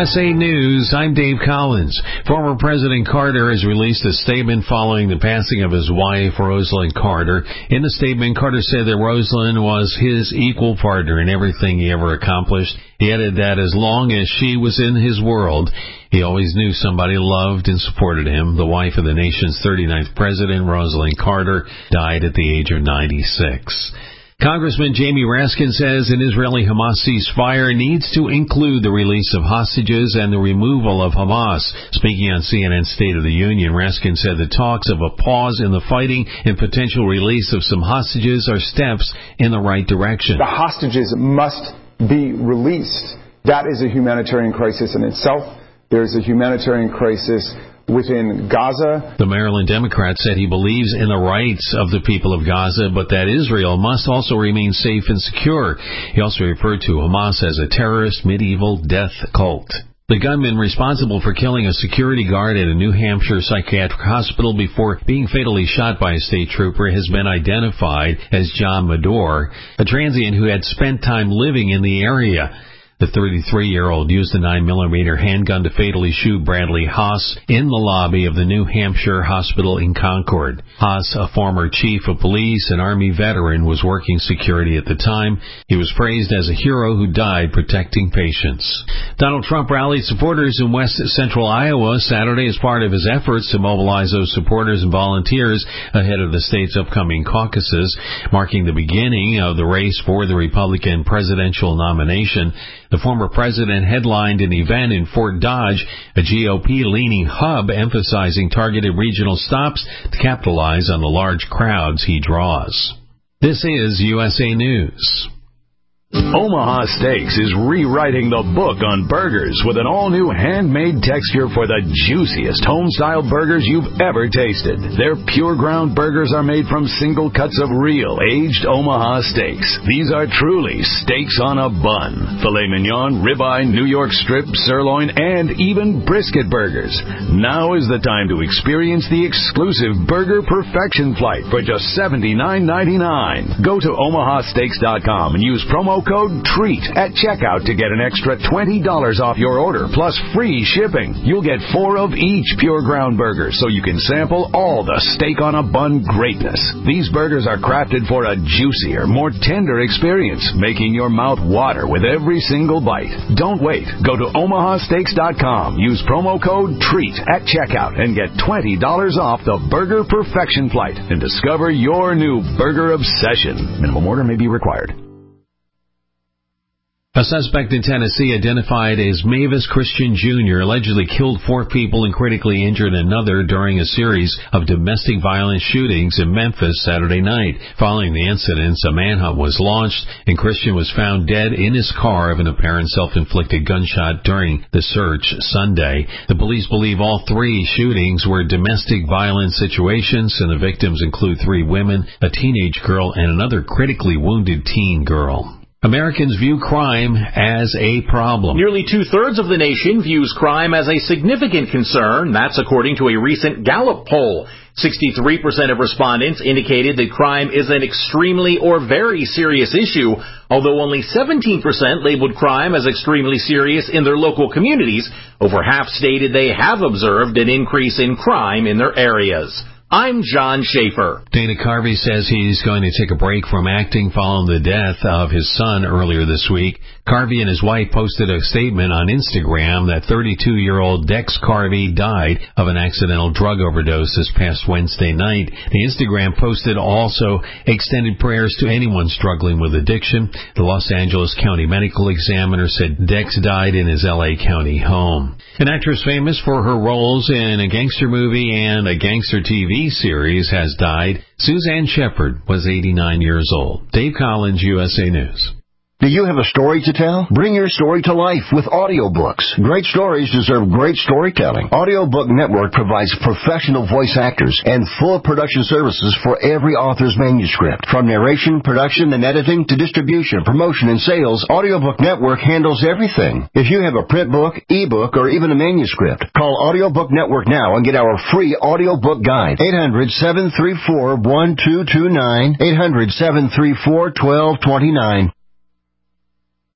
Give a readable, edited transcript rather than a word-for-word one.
USA News, I'm Dave Collins. Former President Carter has released a statement following the passing of his wife, Rosalynn Carter. In the statement, Carter said that Rosalynn was his equal partner in everything he ever accomplished. He added that as long as she was in his world, he always knew somebody loved and supported him. The wife of the nation's 39th president, Rosalynn Carter, died at the age of 96. Congressman Jamie Raskin says an Israeli-Hamas ceasefire needs to include the release of hostages and the removal of Hamas. Speaking on CNN's State of the Union, Raskin said the talks of a pause in the fighting and potential release of some hostages are steps in the right direction. The hostages must be released. That is a humanitarian crisis in itself. There is a humanitarian crisis within Gaza. The Maryland Democrat said he believes in the rights of the people of Gaza, but that Israel must also remain safe and secure. He also referred to Hamas as a terrorist medieval death cult. The gunman responsible for killing a security guard at a New Hampshire psychiatric hospital before being fatally shot by a state trooper has been identified as John Madore, a transient who had spent time living in the area. The 33-year-old used a 9mm handgun to fatally shoot Bradley Haas in the lobby of the New Hampshire Hospital in Concord. Haas, a former chief of police and Army veteran, was working security at the time. He was praised as a hero who died protecting patients. Donald Trump rallied supporters in west central Iowa Saturday as part of his efforts to mobilize those supporters and volunteers ahead of the state's upcoming caucuses, marking the beginning of the race for the Republican presidential nomination. The former president headlined an event in Fort Dodge, a GOP-leaning hub emphasizing targeted regional stops to capitalize on the large crowds he draws. This is USA News. Omaha Steaks is rewriting the book on burgers with an all-new handmade texture for the juiciest home-style burgers you've ever tasted. Their pure ground burgers are made from single cuts of real, aged Omaha steaks. These are truly steaks on a bun. Filet mignon, ribeye, New York strip, sirloin, and even brisket burgers. Now is the time to experience the exclusive Burger Perfection Flight for just $79.99. Go to omahasteaks.com and use promo code TREAT at checkout to get an extra $20 off your order, plus free shipping. You'll get 4 of each pure ground burger, so you can sample all the steak on a bun greatness. These burgers are crafted for a juicier, more tender experience, making your mouth water with every single bite. Don't wait. Go to omahasteaks.com, use promo code TREAT at checkout, and get $20 off the Burger Perfection Flight, and discover your new burger obsession. Minimum order may be required. A suspect in Tennessee identified as Mavis Christian Jr. allegedly killed 4 people and critically injured another during a series of domestic violence shootings in Memphis Saturday night. Following the incidents, a manhunt was launched, and Christian was found dead in his car of an apparent self-inflicted gunshot during the search Sunday. The police believe all 3 shootings were domestic violence situations, and the victims include 3 women, a teenage girl, and another critically wounded teen girl. Americans view crime as a problem. Nearly 2/3 of the nation views crime as a significant concern. That's according to a recent Gallup poll. 63% of respondents indicated that crime is an extremely or very serious issue, although only 17% labeled crime as extremely serious in their local communities. Over half stated they have observed an increase in crime in their areas. I'm John Schaefer. Dana Carvey says he's going to take a break from acting following the death of his son earlier this week. Carvey and his wife posted a statement on Instagram that 32-year-old Dex Carvey died of an accidental drug overdose this past Wednesday night. The Instagram posted also extended prayers to anyone struggling with addiction. The Los Angeles County Medical Examiner said Dex died in his L.A. County home. An actress famous for her roles in a gangster movie and a gangster TV series has died. Suzanne Shepard was 89 years old. Dave Collins, USA News. Do you have a story to tell? Bring your story to life with audiobooks. Great stories deserve great storytelling. Audiobook Network provides professional voice actors and full production services for every author's manuscript. From narration, production, and editing to distribution, promotion, and sales, Audiobook Network handles everything. If you have a print book, ebook, or even a manuscript, call Audiobook Network now and get our free audiobook guide. 800-734-1229. 800-734-1229.